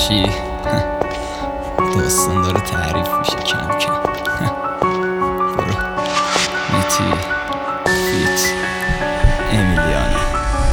باشی داستان داره تعریف میشه کم کم. برو میتی فیت امیلیانو.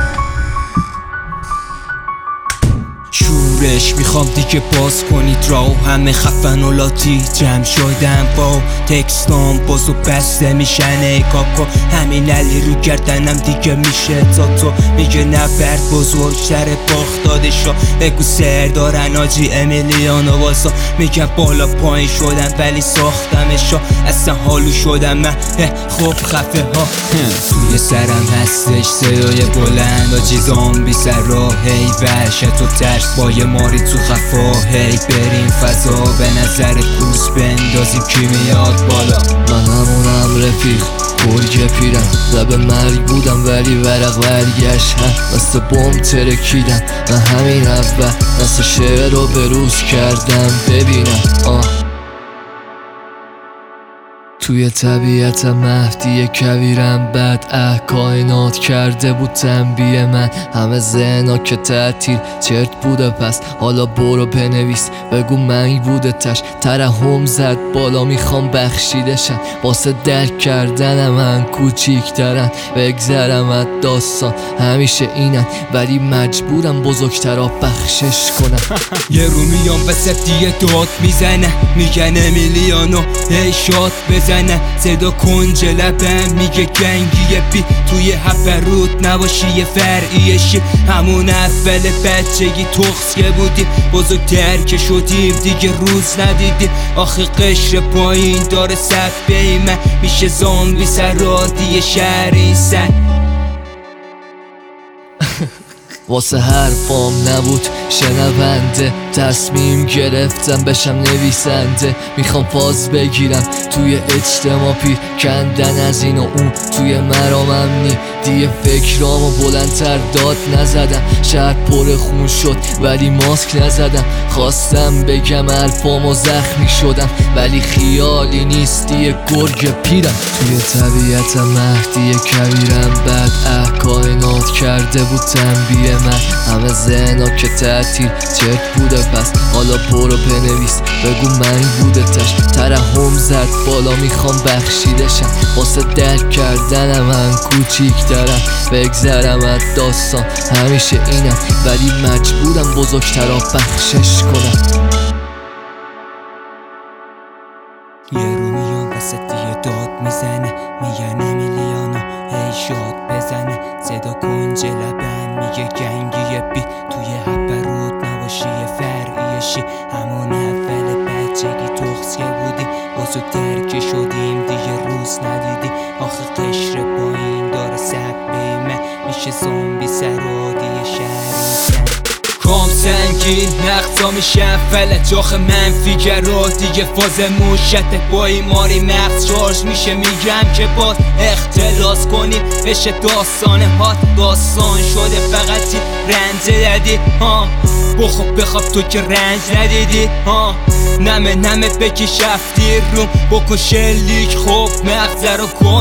شورش میخوام دیگه باز کنید راو، همه خفن و لاتی جمع شدن با تکستان بازو بسته میشن کاکا، همین علی رو گردنم دیگه میشه تا تو میگه نبرد بزرگتر باخت دادشا، بگو سر دارن آجی امیلیانو واسا، میگن بالا پایین شدن ولی ساختمشا، اصلا حالو شدم من خوب خفه ها. توی سرم هستش صدای بلند آجی زامبی سر راه، هی وحشت و ترس با یه ماری تو خفا، هی بریم فضا به نظر کوس بندازیم کی میاد بالا. من همونم رفیق گرگ پیرم، لب مرگ بودم ولی ورق برگشت، مثل بوم ترکیدم من همین اول، مثل شعر رو بروز کردم ببینم توی طبیعت مهدی کویرم بد کائنات کرده بود تنبیه من، همه ذهنا که تعطیل چرت بوده پس حالا برو بنویس بگو منگ بوده تش، ترحم زد بالا میخوام بخشیدشم واسه درک کردن من کوچیک ترن، بگذرم از داستان همیشه اینن ولی مجبورم بزرگترا بخشش کنم. یه رو میام وسط دیگه داد میزنه میگن امیلیانو هی شاد بزنه، صدا کنج لبم میگه گنگیه بی توی هفرود نباشی یه فرعیشی، همون اول بچگی تخص که بودیم بزرگتر که شدیم دیگه روز ندیدیم، آخه قشر پایین داره صفحه من میشه زامبی سر رادی شهر این سر. واسه حرفام نبود شنونده، تصمیم گرفتم بشم نویسنده، میخوام فاز بگیرم توی اجتماع پیر کندن از این و اون توی مرام امنی، دیگه فکرامو بلندتر داد نزدم، شهر پر خون شد ولی ماسک نزدم، خواستم بگم الفامو زخمی شدم ولی خیالی نیست دیگه گرگ پیرم. توی طبیعت مهدی کویرم بد کائنات کرده بود تنبیه من، همه ذهنا که تعطیل چرت بوده پس حالا برو بنویس بگو من بوده تش، ترحم زد بالا میخوام بخشیدشم واسه درک کردن من کوچیک ترم، بگذرم از داستان همیشه اینم ولی مجبورم بزرگترا بخشش کنم. یه رو میام وسط دیگه داد میزنه میگن امیلیانو هی شاد بزنه، صدا کنج لبن میگه گنگیه بی توی هپرود نباشی یه فرعیشی، همون اول بچگی تخص که بودیم بزرگتر که شدیم دیگه روز ندیدیم، آخه قشر پایین داره سبه من میشه زامبی سرادی شهری کام سنگین نقصا میشن فلج آخه منفی گرا، دیگه فاز موشته با ایماری مغز شارژ میشه، میگم که باز اختلاس کنیم بشه داستان هات، داستان شده فقطی رنج دادی بخواب تو که رنج ندیدی نمه بکش افتی روم بکن شلیک خوب مغزه رو کن